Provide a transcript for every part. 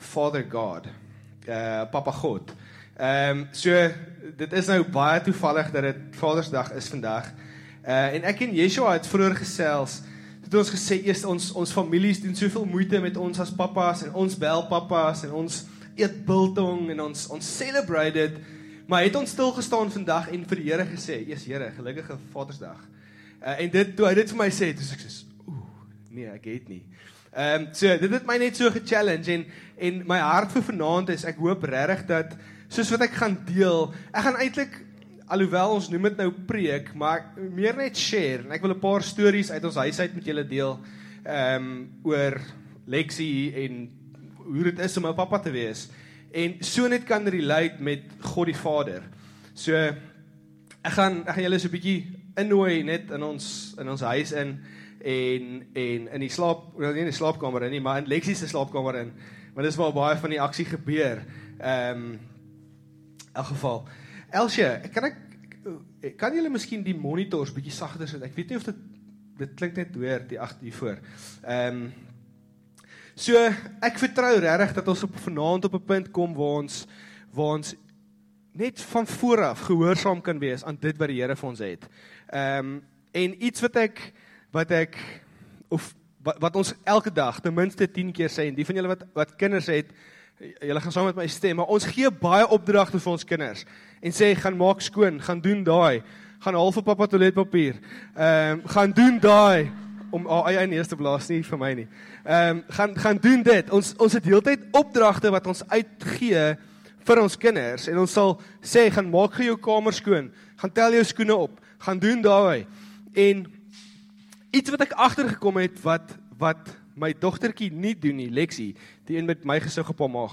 Father God, Papa God. So, dit is nou baie toevallig dat dit Vadersdag is vandag. En ek en Yeshua het vroeër gesels, het ons gesê, eers ons families doen soveel moeite met ons as papas, en ons bel papas, en ons eet biltong, en ons celebrate dit, maar het ons stilgestaan vandag en vir die Here gesê, eers Here, gelukkige Vadersdag. En toe hy dit vir my sê, toe sê ek sê, nee, ek het nie. So, dit het my net so gechallenge, en my hart vir vanaand is, ek hoop regtig dat, soos wat ek gaan deel, ek gaan eintlik, alhoewel ons noem dit nou preek, maar meer net share, en ek wil 'n paar stories uit ons huis uit met julle deel, oor Lexie, en hoe dit is om 'n papa te wees, en so net kan relate met God die Vader. So, ek gaan julle so 'n bietjie innooi net in ons huis in, en in die nie in die slaapkamer in nie, maar in Lexie se slaapkamer in, want dis waar baie van die aksie gebeur. In elk geval, Elsje, kan julle miskien die monitors bietjie sagter sit? Ek weet nie of dit klink net hoor, die voor. So, ek vertrou regtig dat ons vanaand op 'n punt kom waar ons net van vooraf gehoorsaam kan wees aan dit wat die Here vir ons het. En iets wat ons elke dag, ten minste 10 keer sê, en die van julle wat kinders het, julle gaan saam met my stem, maar ons gee baie opdragte vir ons kinders, en sê, gaan maak skoon, gaan doen daai, gaan haal vir papa toiletpapier, gaan doen daai, om eie neus te blaas, nie vir my nie, gaan doen dit, ons het heeltyd opdragte wat ons uitgee vir ons kinders, en ons sal sê, gaan maak jou kamer skoon, gaan tel jou skoene op, gaan doen daai, en iets wat ek agtergekom het, wat my dogtertjie nie doen nie, Lexie, die een met my gesig op haar maag,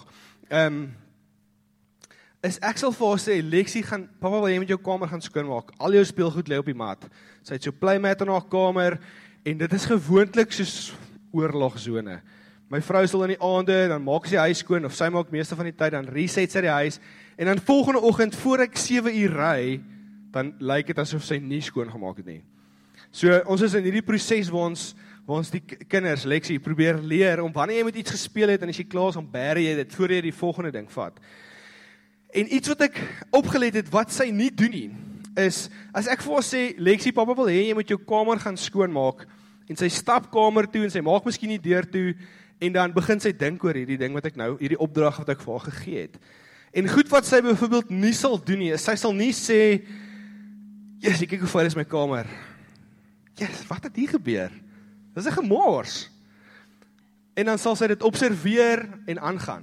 is ek sal vir haar sê, Lexie, papa wil jy met jou kamer gaan skoonmaak, al jou speelgoed lê op die mat, sy het so playmat in haar kamer, en dit is gewoonlik soos oorlogzone. My vrou sal in die aande, dan maak sy die huis skoon, of sy maak meeste van die tyd, dan reset sy die huis, en dan volgende oggend, voor ek 7 uur ry, dan lyk dit asof sy nie skoon gemaak het nie. So, ons is in hierdie proses waar ons die kinders, Lexie, probeer leer, om wanneer jy met iets gespeel het, en as jy klaar is, dan bære jy dit, voor jy die volgende ding vat. En iets wat ek opgelet het, wat sy nie doen nie, is, as ek vir haar sê, Lexie, papa wil hê, jy moet jou kamer gaan skoonmaak, en sy stap kamer toe, en sy maak miskien die deur toe, en dan begin sy dink oor hierdie ding wat ek nou, hierdie opdrag wat ek vir haar gegee het. En goed wat sy byvoorbeeld nie sal doen nie, is sy sal nie sê, yes, kyk hoe vuil is my kamer. Yes, wat het hier gebeur? Dit is 'n gemors. En dan sal sy dit observeer en aangaan.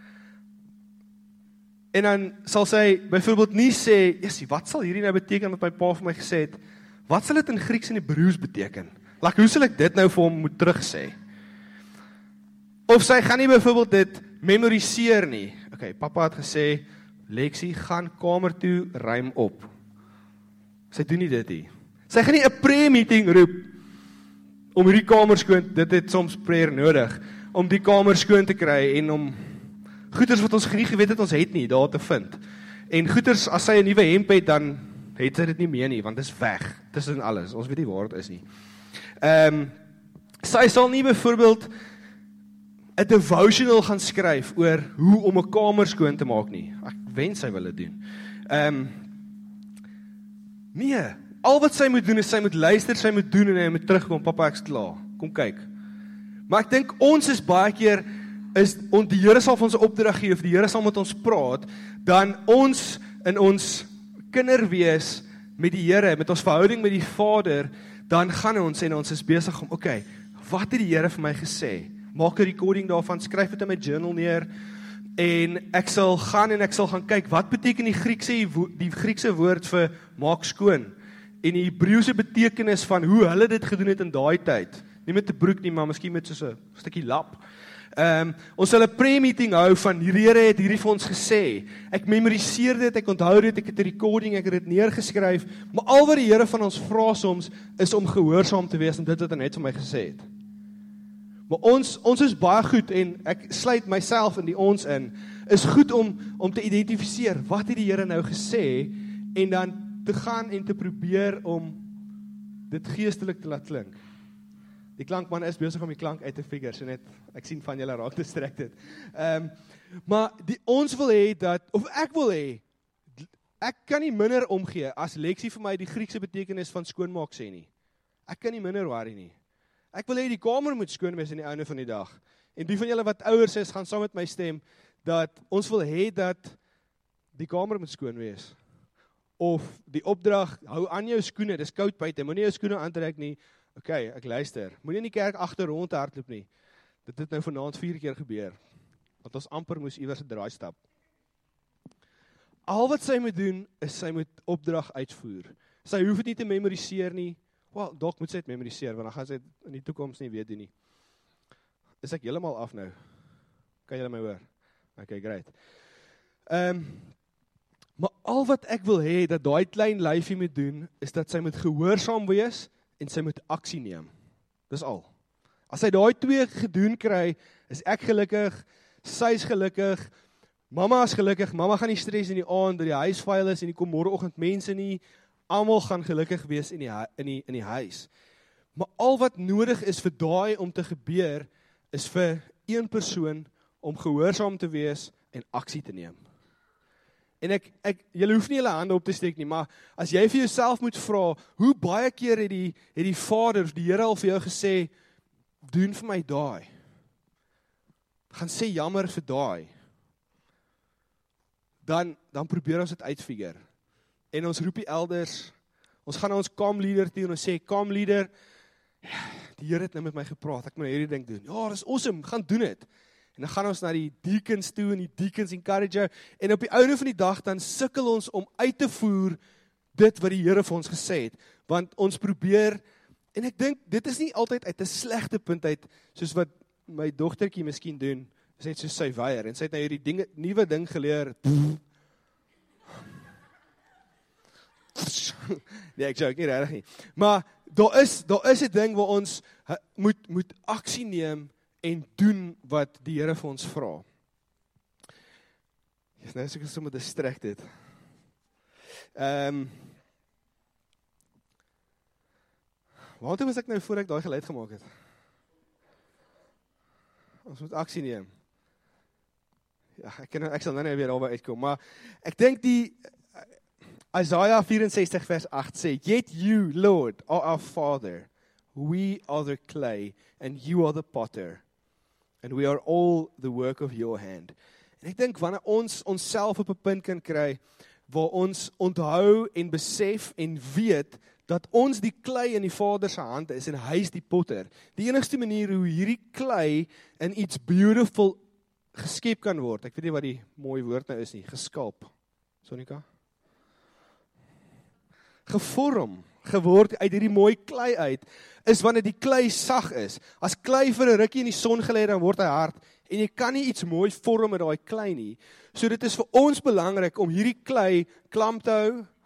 En dan sal sy byvoorbeeld nie sê, yes, wat sal hierdie nou beteken wat my pa vir my gesê het? Wat sal dit in Grieks en Hebreëus beteken? Hoe sal ek dit nou vir hom moet terugsê? Of sy gaan nie byvoorbeeld dit memoriseer nie. Okay, papa het gesê, Lexie, gaan kamer toe, ruim op. Sy doen nie dit nie. Sy gaan nie 'n prayer meeting roep, om hierdie kamer skoon, dit het soms prayer nodig, om die kamer skoon te kry, en om goeders wat ons nie geweet het, ons het nie, daar te vind. En goeders, as sy 'n nuwe hemp het, dan het sy dit nie meer nie, want dit is weg, tussen alles, ons weet nie waar dit is nie. Sy sal nie byvoorbeeld 'n devotional gaan skryf oor hoe om 'n kamer skoon te maak nie. Ek wens sy wil dit doen. Nee, al wat sy moet doen is sy moet luister, sy moet doen en hy moet terugkom, papa ek's klaar, kom kyk. Maar ek dink ons is baie keer, die Here sal vir ons 'n opdrag gee, of die Here sal met ons praat, dan ons in ons kinderwees met die Here, met ons verhouding met die Vader, dan gaan ons en ons is besig om, okay, wat het die Here vir my gesê? Maak 'n recording daarvan, skryf dit in my journal neer, en ek sal gaan kyk, wat beteken die Griekse woord vir maak skoon, en die Hebreëse betekenis van hoe hulle dit gedoen het in daai tyd, nie met 'n broek nie, maar miskien met soos 'n stukkie lap. Ons sal 'n prayer meeting hou van, die Here het hierdie vir ons gesê, ek memoriseer dit, ek onthou dit, ek het 'n recording, ek het dit neergeskryf, maar al wat die Here van ons vra soms, is om gehoorsaam te wees, en dit wat hy net vir my gesê het. Maar ons is baie goed, en ek sluit myself in die ons in, is goed om te identifiseer, wat het die Here nou gesê, en dan te gaan en te probeer om dit geestelik te laat klink. Die klankman is besig om die klank uit te figure, so net, ek sien van julle raak distracted. Maar ons wil hê dat, of ek wil hê, ek kan nie minder omgee as Lexie vir my die Griekse betekenis van skoonmaak sê nie. Ek kan nie minder worry nie. Ek wil hê die kamer moet skoon wees in die einde van die dag. En die van julle wat ouers is, gaan saam met my stem, dat ons wil hê dat die kamer moet skoon wees. Of die opdrag, hou aan jou skoene, dis koud buite, moenie jou skoene aantrek nie. Ok, ek luister. Moenie in die kerk agter rond hardloop nie. Dit het nou vanaand 4 keer gebeur. Want ons amper moes iewers 'n draai stap. Al wat sy moet doen, is sy moet opdrag uitvoer. Sy hoef dit nie te memoriseer nie. Wel, dalk moet sy dit memoriseer, want dan gaan sy dit in die toekoms nie weet doen nie. Is ek heeltemal af nou? Kan julle my hoor? Ok, great. Maar al wat ek wil hê, dat daai klein lyfie moet doen, is dat sy moet gehoorsaam wees, en sy moet aksie neem. Dis al. As sy daai 2 gedoen kry, is ek gelukkig, sy is gelukkig, mamma is gelukkig, mamma gaan nie stres in die aand, dat die huis vuil is, en die kom môreoggend mense nie, almal gaan gelukkig wees in die huis. Maar al wat nodig is vir daai om te gebeur, is vir een persoon om gehoorsaam te wees en aksie te neem. En julle hoef nie julle hande op te steek nie, maar as jy vir jouself moet vra, hoe baie keer het die Vader, die Here al vir jou gesê, doen vir my daai. Gaan sê jammer vir daai. Dan probeer ons dit uitfigure. En ons roep die elders, ons gaan na ons kam leader toe en ons sê, kam leader, die Here het nou met my gepraat, ek moet hierdie ding doen. Ja, dis awesome, gaan doen dit. En dan gaan ons na die deacons toe, en die deacons encourage jou, en op die einde van die dag, dan sukkel ons om uit te voer, dit wat die Here vir ons gesê het, want ons probeer, en ek dink, dit is nie altyd uit 'n slegte punt uit, soos wat my dogtertjie miskien doen, is net soos sy weier, en sy het nou hierdie nuwe ding geleer, nee, ek joke nie regtig nie, maar daar is 'n ding waar ons moet aksie neem, en doen wat die Here vir ons vra. Nou is ek sommer distracted. Waartoe was ek nou voor ek daai geluid gemaak het? Ons moet aksie neem. Ja, ek sal nou nie weer daarby uitkom, maar ek dink Isaiah 64 vers 8 sê, Yet you, Lord, are our Father, we are the clay, and you are the potter, and we are all the work of your hand. En ek dink, wanneer ons onsself op 'n punt kan kry, waar ons onthou en besef en weet, dat ons die klei in die Vader se hande is, en hy is die potter. Die enigste manier hoe hierdie klei in iets beautiful geskep kan word, ek weet nie wat die mooi woord nou is nie, geskalp, Sonika? Gevorm, geword uit hierdie mooi klei uit, is wanneer die klei sag is. As klei vir 'n rukkie in die son gelê, dan word hy hard, en jy kan nie iets mooi vorm met daai klei nie. So dit is vir ons belangrik om hierdie klei klam te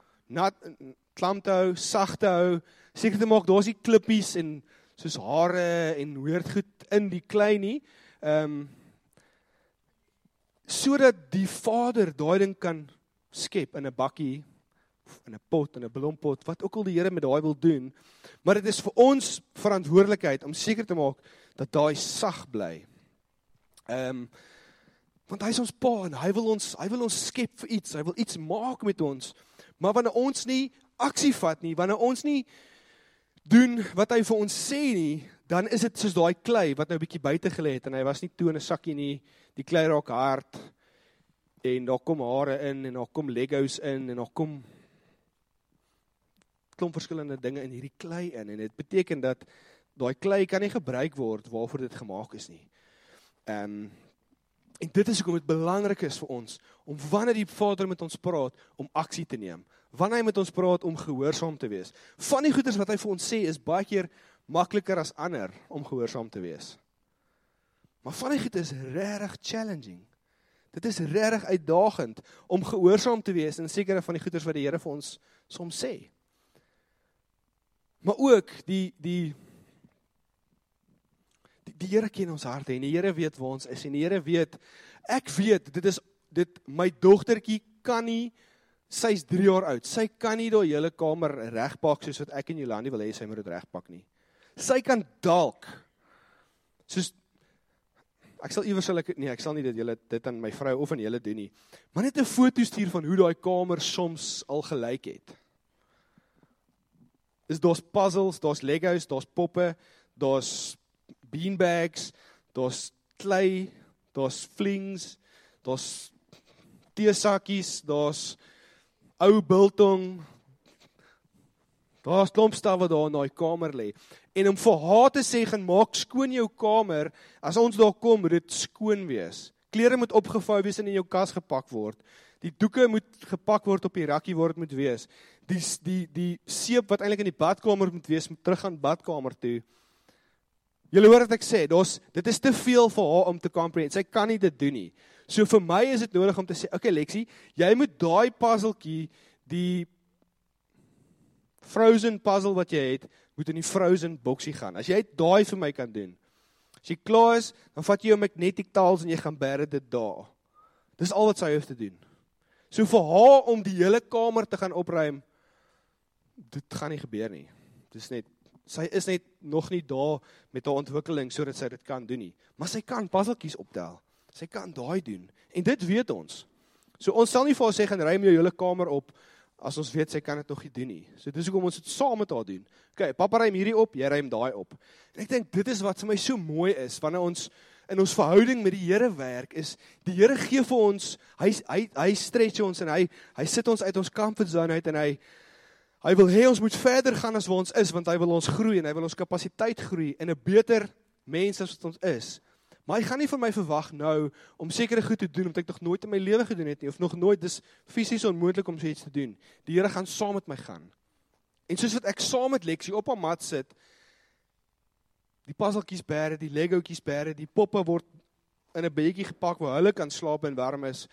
hou, sag te hou, seker te maak, daar's nie klippies en soos hare en weird goed in die klei nie, sodat die Vader daai ding kan skep in 'n bakkie, in 'n pot, in 'n blompot, wat ook al die Here met daai wil doen, maar dit is vir ons verantwoordelikheid om seker te maak dat daai sag bly. Want hy is ons pa en hy wil ons skep vir iets, hy wil iets maak met ons, maar wanneer ons nie aksie vat nie, wanneer ons nie doen wat hy vir ons sê nie, dan is dit soos daai klei wat nou 'n bietjie buite gelê het en hy was nie toe in 'n sakkie nie, die klei raak hard en daar kom hare in en daar kom Legos in en daar kom klomp verskillende dinge in hierdie klei in, en dit beteken dat daai klei kan nie gebruik word waarvoor dit gemaak is nie. En dit is hoekom dit belangrik is vir ons, om wanneer die Vader met ons praat, om aksie te neem. Wanneer hy met ons praat, om gehoorsaam te wees. Van die goeders wat hy vir ons sê, is baie keer makliker as ander, om gehoorsaam te wees. Maar van die goeders is regtig challenging. Dit is regtig uitdagend, om gehoorsaam te wees, in sekere van die goeders wat die Here vir ons soms sê. Maar ook, die Here ken ons harte, en die Here weet waar ons is, en die Here weet, ek weet, my dogtertjie kan nie, sy is 3 jaar oud, sy kan nie die hele kamer regpak, soos wat ek en Jolandi wil hê, sy moet dit regpak nie. Sy kan dalk, soos, ek sal nie dit aan my vrou of aan julle doen nie, maar net 'n foto stuur van hoe daai kamer soms al gelyk het. Daar's puzzles, daar's Legos, daar's poppe, daar's beanbags, daar's klei, daar's flings, daar's teesakkies, daar's ou biltong, daar's klomp stuff wat daar in daai kamer lê. En om vir haar te sê, gaan maak skoon jou kamer, as ons daar kom, moet dit skoon wees. Klere moet opgevou wees en in jou kas gepak word. Die doeke moet gepak word op die rakkie waar dit moet wees. Die seep wat eintlik in die badkamer moet wees, moet terug aan badkamer toe. Julle hoor wat ek sê, dit is te veel vir haar om te comprehend. Sy kan nie dit doen nie. So vir my is dit nodig om te sê, okay Lexie, jy moet daai puzzletjie, die Frozen puzzle wat jy het, moet in die Frozen boksie gaan. As jy daai vir my kan doen. As jy klaar is, dan vat jy jou magnetic tiles en jy gaan bære dit daar. Dis al wat sy hoef te doen. So vir haar om die hele kamer te gaan opruim, dit gaan nie gebeur nie. Sy is net nog nie daar met haar ontwikkeling sodat sy dit kan doen nie. Maar sy kan puzzeltjies optel. Sy kan daai doen. En dit weet ons. So ons sal nie vir haar sê, gaan ruim jou hele kamer op, as ons weet sy kan dit nog nie doen nie. So dis hoekom ons dit saam met haar doen. Okay, papa ruim hierdie op, jy ruim daai op. En ek dink dit is wat vir my so mooi is, wanneer ons in ons verhouding met die Here werk, is die Here gee vir ons, hy stretch ons en hy sit ons uit ons comfort zone uit en hy wil hê ons moet verder gaan as waar ons is, want hy wil ons groei en hy wil ons kapasiteit groei en 'n beter mens as wat ons is. Maar hy gaan nie van my verwag nou om sekere goed te doen, omdat ek nog nooit in my lewe gedoen het nie, of nog nooit, dis fisies onmoontlik om so iets te doen. Die Here gaan saam met my gaan. En soos wat ek saam met Lexie op haar mat sit, die puzzletjies bære, die Legootjies bære, die poppe word in 'n bedjie gepak waar hulle kan slaap en warm is.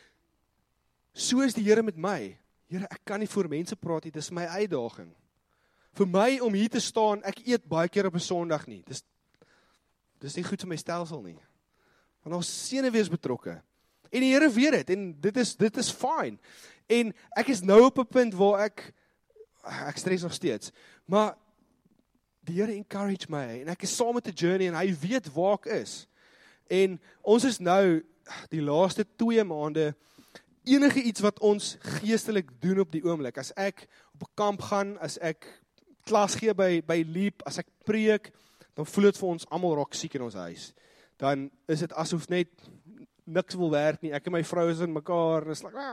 So is die Here met my. Here, ek kan nie voor mense praat nie, dis my uitdaging. Vir my om hier te staan, ek eet baie keer op 'n Sondag nie. Dis nie goed vir my stelsel nie. Want ons senuwees betrokke. En die Here weet dit, en dit is fine. En ek is nou op 'n punt waar ek stres nog steeds, maar die Here encourage my, en ek is saam met 'n journey, en hy weet waar ek is. En ons is nou, die laaste 2 maande, enige iets wat ons geestelik doen op die oomblik, as ek op 'n kamp gaan, as ek klas gee by Leap, as ek preek, dan voel dit vir ons almal raak siek in ons huis. Dan is dit asof net niks wil werk nie, ek en my vrou is in mekaar,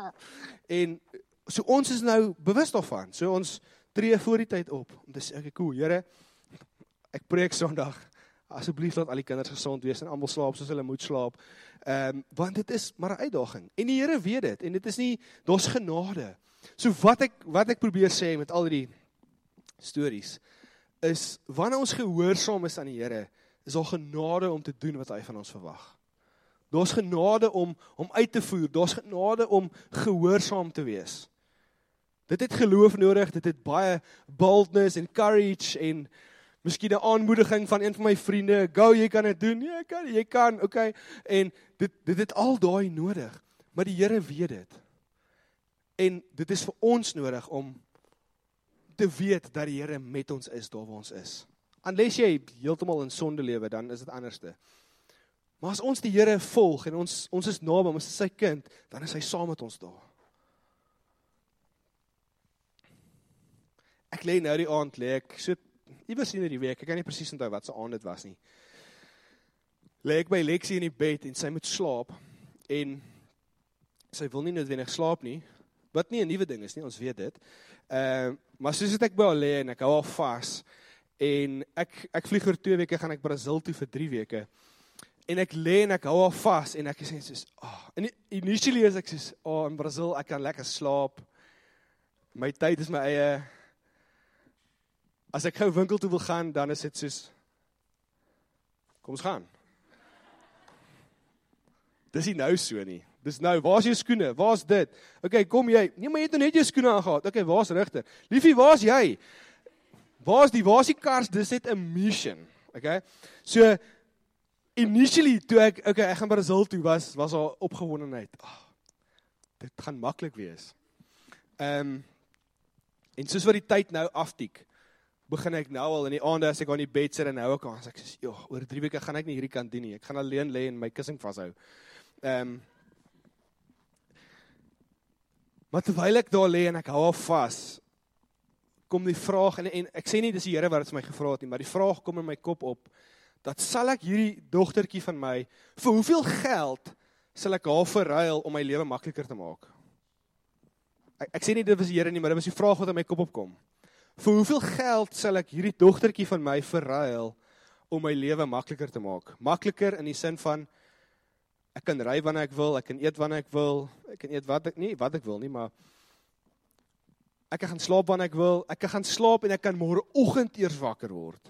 en so ons is nou bewus daarvan, so ons tree voor die tyd op, om te sê, okay, cool, Here, ek preek Sondag, asseblief laat al die kinders gesond wees, en almal slaap soos hulle moet slaap, want dit is maar 'n uitdaging, en die Here weet dit, en dit is nie, daar's genade. So wat ek probeer sê met al die stories, is, wanneer ons gehoorsaam is aan die Here, is daar genade om te doen wat hy van ons verwag. Daar's genade om uit te voer, daar's genade om gehoorsaam te wees. Dit het geloof nodig, dit het baie boldness en courage, en miskien 'n aanmoediging van een van my vriende, go, jy kan dit doen, ja, jy kan, okay, en dit het al daai nodig, maar die Here weet dit. En dit is vir ons nodig om te weet dat die Here met ons is, daar waar ons is. Unless jy heeltemal in sonde lewe, dan is dit anderste. Maar as ons die Here volg, en ons is naby, ons is sy kind, dan is hy saam met ons daar. Ek lê nou die aand, so iewers in die week, ek kan nie presies onthou wat se aand dit was nie. Lê ek by Lexie in die bed, en sy moet slaap, en sy wil nie noodwendig slaap nie, wat nie 'n nuwe ding is nie, ons weet dit, maar soos ek by haar lê, en ek hou haar vas, en ek vlieg oor 2 weke, gaan ek Brazil toe vir 3 weke, en ek lê en ek hou haar vas, en ek sê soos, en initially is ek soos, in Brazil, ek kan lekker slaap, my tyd is my eie, as ek gou winkel toe wil gaan, dan is dit soos, kom ons gaan. Dis nie nou so nie. Dis nou, waar's jou skoene? Waar's dit? Okay, kom jy. Nee, maar jy het nou net jou skoene aangehaal. Okay, waar's Rigter? Liefie, waar's jy? Waar's die kars? Dis net 'n mission. Okay? So initially toe ek gaan Brazil toe was haar opgewondenheid. Dit gaan maklik wees. En soos wat die tyd nou aftiek, begin ek nou al in die aande as ek aan die bed sit en hou ek aan, as ek sê, joh, oor 3 weke gaan ek nie hierdie kant doen nie, ek gaan alleen lê en my kussing vashou. Maar terwyl ek daar lê en ek hou al vas, kom die vraag, en ek sê nie dis die Here wat het vir my gevra het nie, maar die vraag kom in my kop op, dat sal ek hierdie dogtertjie van my, vir hoeveel geld sal ek haar verruil om my lewe makliker te maak? Ek sê nie dit was die Here nie, maar dit was die vraag wat in my kop opkom. Vir hoeveel geld sal ek hierdie dogtertjie van my verruil om my lewe makliker te maak? Makliker in die sin van, ek kan ry wanneer ek wil, ek kan eet wanneer ek wil, ek kan eet wat ek wil nie, maar ek kan slaap wanneer ek wil, ek kan gaan slaap en ek kan môreoggend eers wakker word.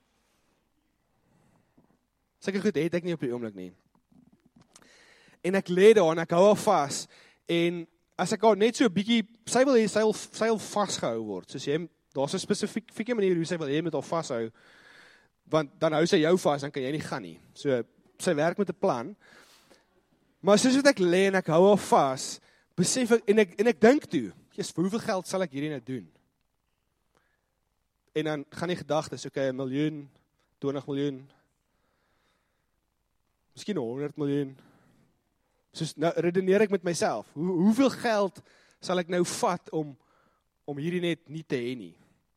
Sulke goed het ek nie op die oomblik nie. En ek lê daar en ek hou haar vas, en as ek haar net so 'n bietjie, sy wil vasgehou word, soos jy, daar's 'n spesifieke manier hoe sy wil hê met haar vashou, want dan hou sy jou vas, dan kan jy nie gaan nie. So, sy werk met 'n plan, maar soos wat ek lê en ek hou haar vas, besef ek, en ek dink toe, vir hoeveel geld sal ek hierdie nou doen? En dan gaan die gedagtes, okay, 1 miljoen, 20 miljoen, miskien 100 miljoen, soos nou redeneer ek met myself, hoeveel geld sal ek nou vat om hierdie net nie te hê nie?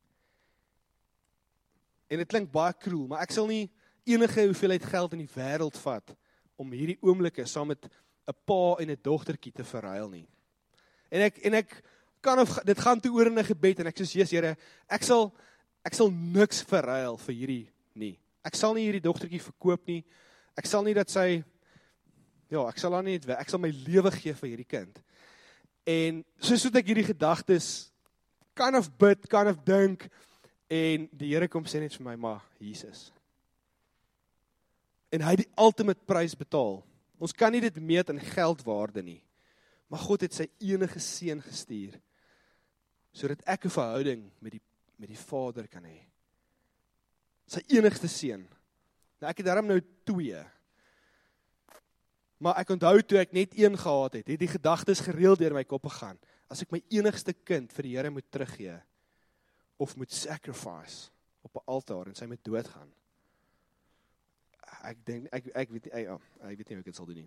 En dit klink baie cruel, maar ek sal nie enige hoeveelheid geld in die wêreld vat om hierdie oomblikke saam met 'n pa en 'n dogtertjie te verruil nie. En ek kan dit gaan toe oor in 'n gebed en ek sê, Jesus Here, ek sal niks verruil vir hierdie nie. Ek sal nie hierdie dogtertjie verkoop nie. Ek sal nie dat sy, ek sal haar nie, ek sal my lewe gee vir hierdie kind. En soos wat ek hierdie gedagtes kan of bid, kan of dink, en die Here kom sê net vir my, maar Jesus. En hy het die ultimate prys betaal. Ons kan nie dit meet in geldwaarde nie. Maar God het sy enige seun gestuur, sodat ek 'n verhouding met die Vader kan hê. Sy enigste seun. Nou ek het daarom nou 2. Maar ek onthou toe ek net 1 gehad het die gedagtes gereeld deur my kop gegaan. As ek my enigste kind vir die Here moet teruggee, of moet sacrifice op 'n altaar en sy moet doodgaan. Ek dink, ek weet nie hoe ek dit sal doen nie.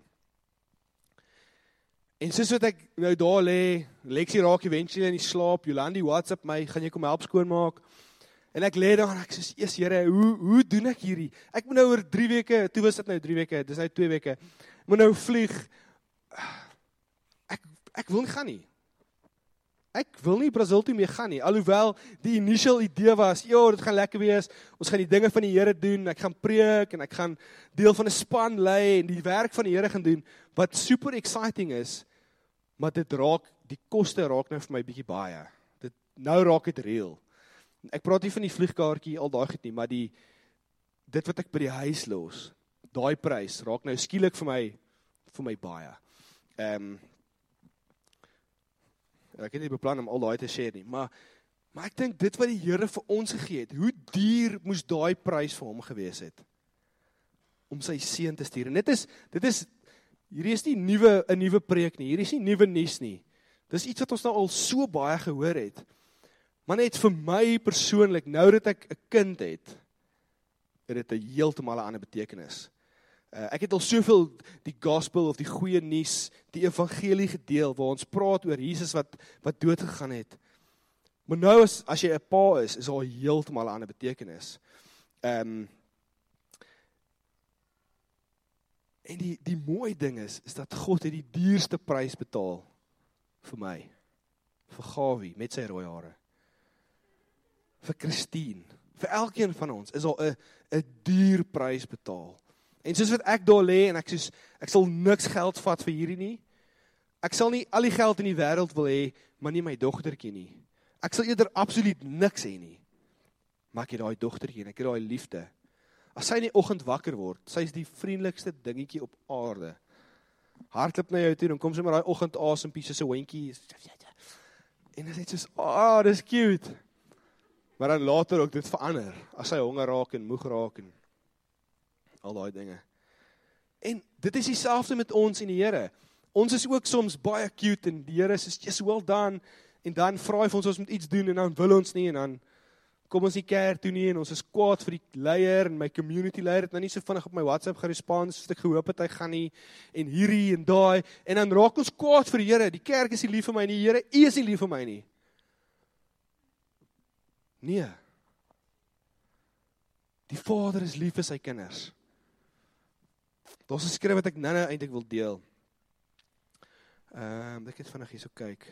En soos wat ek nou daar lê, Lexie raak eventually in die slaap, Jolandi WhatsApp my, gaan jy kom help skoonmaak? En ek lê daar en ek sê, Jesus Here, hoe doen ek hierdie? Ek moet nou oor 3 weke, toe was dit nou 3 weke, dis nou 2 weke, moet nou vlieg. Ek wil nie gaan nie. Ek wil nie Brazil toe mee gaan nie, alhoewel die initial idee was, dit gaan lekker wees, ons gaan die dinge van die Here doen, ek gaan preek, en ek gaan deel van 'n span lei, en die werk van die Here gaan doen, wat super exciting is, maar die koste raak nou vir my bietjie baie. Nou raak dit reël. Ek praat nie van die vliegkaartjie, al daai goed nie, maar dit wat ek by die huis los, daai prys, raak nou skielik vir my baie. Ek het nie beplan om al daai te share nie, maar ek dink dit wat die Here vir ons gegee het, hoe duur moes daai prys vir hom gewees het, om sy seun te stuur. En hierdie is nie 'n nuwe preek nie, hierdie is nie nuwe nuus nie, dis iets wat ons nou al so baie gehoor het, maar net vir my persoonlik, nou dat ek 'n kind het dit 'n heeltemal 'n ander betekenis. Ek het al soveel die gospel of die goeie nuus, die evangelie gedeel, waar ons praat oor Jesus wat dood gegaan het. Maar nou as jy 'n pa is al heeltemal 'n ander betekenis. En die mooi ding is dat God het die duurste prys betaal vir my, vir Gawie met sy rooi hare, vir Christine, vir elkeen van ons is al 'n duur prys betaal. En soos wat ek daar lê en ek sal niks geld vat vir hierdie nie. Ek sal nie al die geld in die wêreld wil hê, maar nie my dogtertjie nie. Ek sal eerder absoluut niks hê nie. Maar ek het daai dogtertjie en ek het daai liefde. As sy in die oggend wakker word, sy is die vriendelikste dingetjie op aarde. Hardloop na jou toe en kom sy met daai oggend asempie soos 'n hondjie. En dit is soos, dis cute. Maar dan later ook dit verander, as sy honger raak en moeg raak en al daai dinge. En dit is dieselfde met ons en die Here. Ons is ook soms baie cute en die Here sê, yes, well done, en dan vra hy vir ons moet iets doen en dan wil ons nie en dan kom ons nie kerk toe nie, en ons is kwaad vir die leier, en my community leier het nou nie so vinnig op my WhatsApp gerespons, soos ek gehoop het hy gaan nie, en hierdie en daai, en dan raak ons kwaad vir die Here, die kerk is nie lief vir my nie, Here, U is nie lief vir my nie. Nee. Die Vader is lief vir sy kinders. Daar's 'n skrif wat ek nou eintlik wil deel. Ek het vinnig hier so kyk.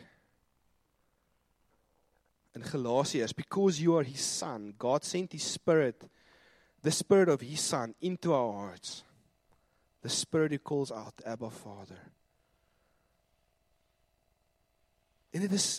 In Galatians, because you are His Son, God sent His Spirit, the Spirit of His Son, into our hearts. The Spirit who calls out, Abba, Father. En dit is...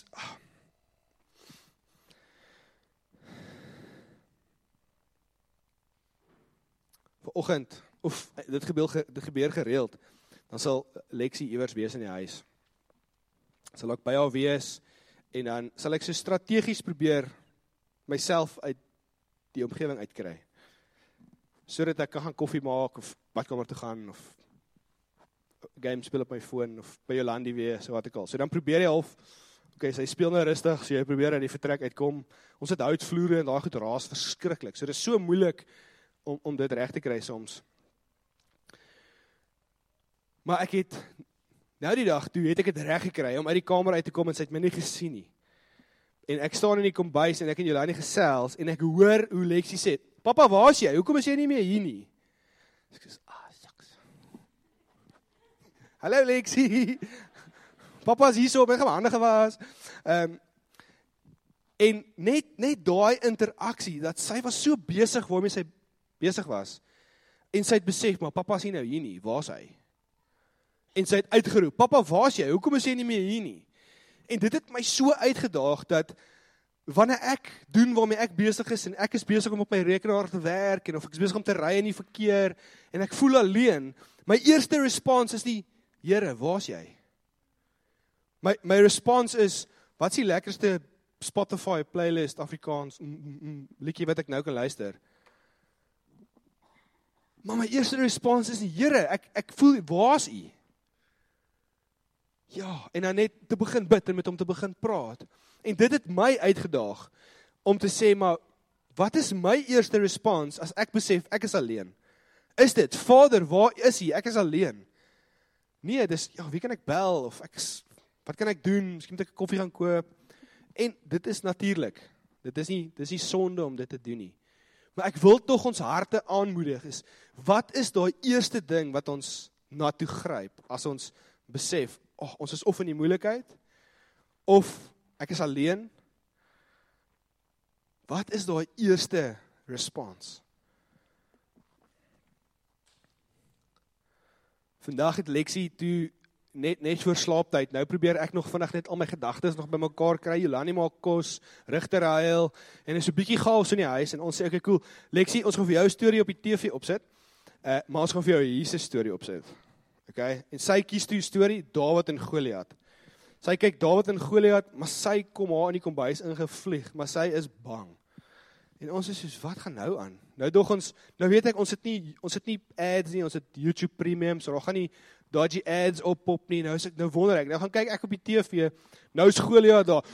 Vanoggend, of dit gebeur gereeld, dan sal Lexie iewers wees in die huis. Sal ek by haar wees, en dan sal ek so strategies probeer myself uit die omgewing uitkry. Sodat ek kan gaan koffie maak, of badkamer toe gaan, of game speel op my foon, of by Jolandi wees, wat ek al. So dan probeer jy half, okay, sy speel nou rustig, so jy probeer uit die vertrek uitkom. Ons het houtvloere en daai goed raas verskriklik. So dit is so moeilik om dit reg te kry soms. Maar ek het, nou die dag toe het ek het reg gekry om uit die kamer uit te kom en sy het my nie gesien nie. En ek staan in die kombuis en ek en Jolani gesels en ek hoor hoe Lexie sê, Papa, waar is jy? Hoekom is jy nie meer hier nie? Ek sê, saks. Hallo Lexie. Papa is hier so, my hande gewas. En net daai interaksie, dat sy was so besig waarmee sy besig was, en sy het besef, maar papa is nie nou hier nie, waar is hy? En sy het uitgeroep, papa, waar is jy? Hoekom is jy nie meer hier nie? En dit het my so uitgedaag, dat wanneer ek doen waarmee ek besig is, en ek is besig om op my rekenaar te werk, en of ek is besig om te ry in die verkeer, en ek voel alleen, my eerste respons is die, Here, waar is jy? My respons is, wat is die lekkerste Spotify playlist, Afrikaans, liedjie wat ek nou kan luister? Maar my eerste respons is, Here, ek voel, waar is U? Ja, en dan net te begin bid, en met hom te begin praat. En dit het my uitgedaag, om te sê, maar, wat is my eerste respons, as ek besef, ek is alleen? Is dit, Vader, waar is U? Ek is alleen. Nee, dis, ja, wie kan ek bel, of wat kan ek doen, miskien moet ek 'n koffie gaan koop, en dit is natuurlijk, dit is nie sonde om dit te doen nie, maar ek wil tog ons harte aanmoedig, is, wat is daai eerste ding, wat ons na toe gryp, as ons besef, ons is of in die moeilikheid, of ek is alleen, wat is daai eerste respons? Vandag het Lexie toe, net voor slaaptyd, nou probeer ek nog vinnig net al my gedagtes nog by mekaar kry, Jolani maak kos, Rigter huil, en is 'n bietjie chaos in die huis, en ons sê, okay, cool, Lexie, ons gaan vir jou storie op die TV opsit, maar ons gaan vir jou Jesus storie opsit, okay, en sy kies toe storie, Dawid en Goliat, sy kyk Dawid en Goliat, maar sy kom haar in die kombuis ingevlieg, maar sy is bang, en ons is soos, wat gaan nou aan? Nou weet ek, ons het nie ads nie, ons het YouTube Premium, so daar gaan nie dodgy ads oppop nie, nou wonder ek, nou gaan kyk ek op die TV, nou is Goliat daar,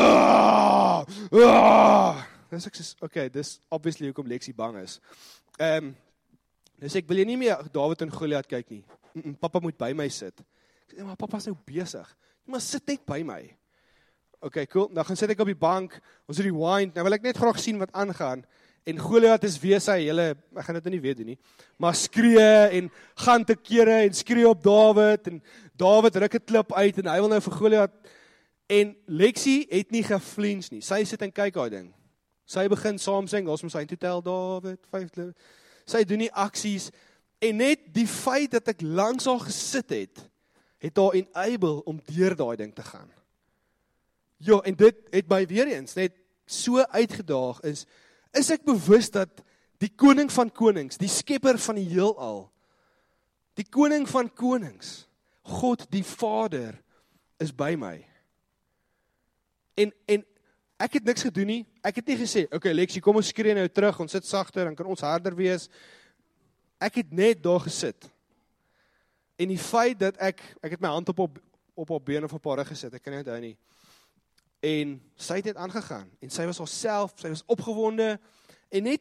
nou sê ek soos, okay, dis obviously hoekom Lexie bang is. Nou sê ek, wil jy nie meer Dawid en Goliat kyk nie, papa moet by my sit. Ek sê, maar papa is nou besig, maar sit net by my. Okay, cool, nou gaan sit ek op die bank, ons rewind, nou wil ek net graag sien wat aangaan, en Goliat is weer sy hele, ek gaan dit nou nie weet doen nie, maar skree, en gaan te kere, en skree op Dawid, en Dawid ruk 'n klip uit, en hy wil nou vir Goliat, en Lexie het nie geflins nie, sy sit en kyk haar ding, sy begin saam sing, ons moet sy toe tel, Dawid, 5, sy doen die aksies, en net die feit dat ek langs haar gesit het haar enable om deur daai ding te gaan. Ja, en dit het my weer eens net so uitgedaag is ek bewus dat die koning van konings, die skepper van die heelal, die koning van konings, God die Vader, is by my. En ek het niks gedoen nie, ek het nie gesê, okay Lexie, kom ons skree nou terug, ons sit sagter, dan kan ons harder wees. Ek het net daar gesit. En die feit dat ek het my hand op haar been of op haar rug gesit, ek kan nie onthou nie. En sy het net aangegaan, en sy was haarself, sy was opgewonde, en net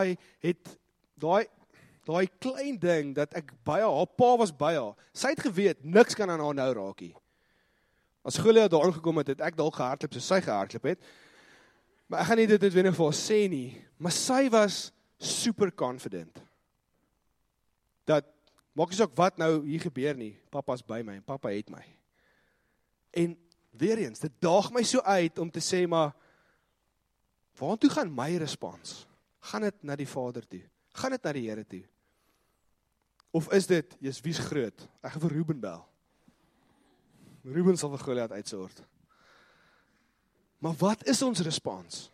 daai klein ding, dat ek by haar pa was by haar, sy het geweet, niks kan aan haar nou raakie. As Goliat daar aangekom het ek dalk gehardloop, soos sy gehardloop het, maar ek gaan nie dit weer vir haar sê nie, maar sy was super confident, dat, maak nie saak wat nou hier gebeur nie, papa's by my, en papa het my. En weer eens, dit daag my so uit om te sê, maar, waartoe gaan my respons? Gaan dit na die Vader toe? Gaan dit na die Here toe? Of is dit, jy's wie's groot? Ek gaan vir Ruben bel. Ruben sal vir Goliat uitsort. Maar wat is ons respons?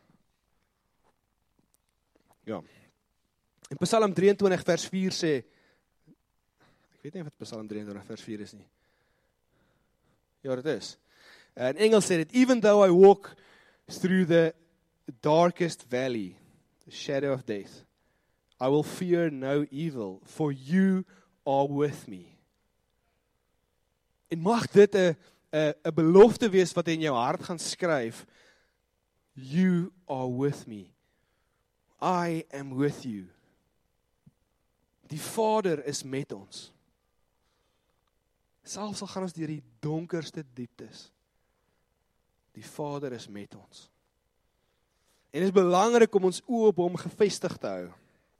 Ja. In Psalm 23 vers 4 sê, ek weet nie of het Psalm 23 vers 4 is nie. Ja, dit is. In Engels sê dit, even though I walk through the darkest valley, the shadow of death, I will fear no evil, for you are with me. En mag dit 'n belofte wees wat in jou hart gaan skryf, you are with me. I am with you. Die Vader is met ons. Selfs al gaan ons deur die donkerste dieptes, die Vader is met ons. En dit is belangrik om ons oë op hom gefestig te hou.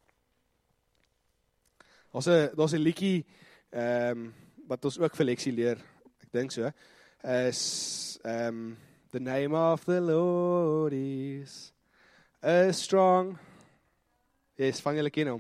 Daar's 'n liedjie wat ons ook vir leksie leer, ek dink so, is the name of the Lord is a strong, yes, van julle ken hom.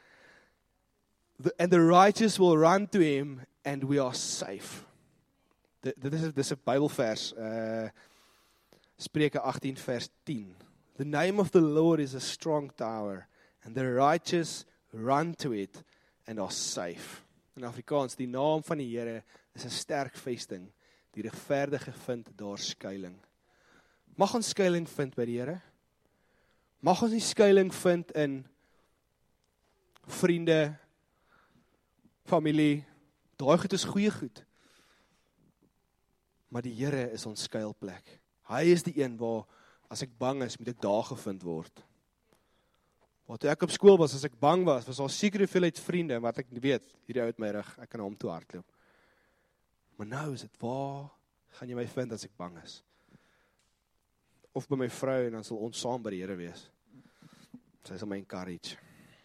And the righteous will run to him and we are safe. Dit is 'n Bybelvers, Spreuke 18 vers 10. The name of the Lord is a strong tower and the righteous run to it and are safe. In Afrikaans, die naam van die Here is 'n sterk vesting. Die regverdige vind daar skuiling. Mag ons skuiling vind by die Here? Mag ons nie skuiling vind in vriende, familie, daai goed is goeie goed. Maar die Here is ons skuilplek. Hy is die een waar, as ek bang is, moet ek daar gevind word. Waar toe ek op skool was, as ek bang was daar seker hoeveelheid vriende, wat ek weet, hierdie ou het my rug, ek kan hom toe hardloop. Maar nou is dit, waar gaan jy my vind as ek bang is? Of by my vrou, en dan sal ons saam by die Here wees. Sy sal my encourage.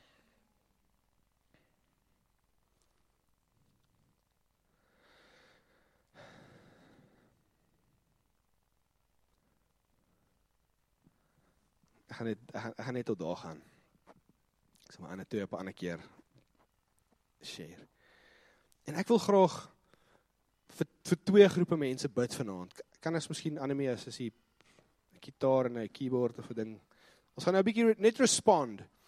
Ek gaan net tot daar gaan. Ek sal my ander twee op 'n ander keer share. En ek wil graag vir twee groepe mense bid vanaand. Kan ons miskien Annemie as die gitaar en 'n keyboard of 'n ding. Ons gaan nou 'n bietjie net respond.